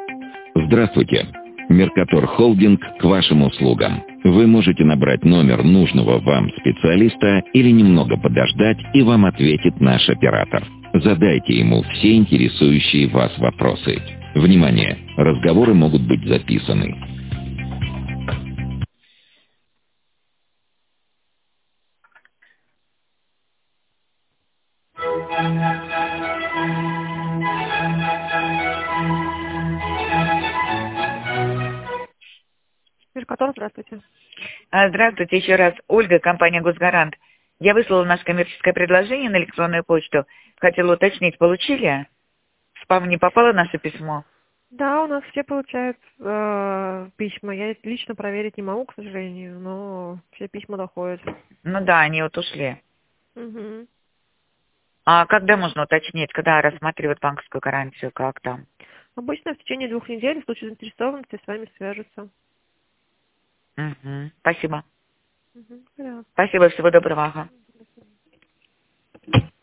Здравствуйте. Меркатор Холдинг к вашим услугам. Вы можете набрать номер нужного вам специалиста или немного подождать, и вам ответит наш оператор. Задайте ему все интересующие вас вопросы. Внимание! Разговоры могут быть записаны. Меркатор, здравствуйте. Здравствуйте еще раз. Ольга, компания «Госгарант». Я выслала наше коммерческое предложение на электронную почту. Хотела уточнить, получили? В спам не попало наше письмо? Да, у нас все получают письма. Я лично проверить не могу, к сожалению, но все письма доходят. Ну да, они вот ушли. Угу. А когда можно уточнить, когда рассматривают банковскую гарантию, как там? Обычно в течение 2 недель в случае заинтересованности с вами свяжутся. Угу. Спасибо. Угу. Да. Спасибо, всего доброго. Ага.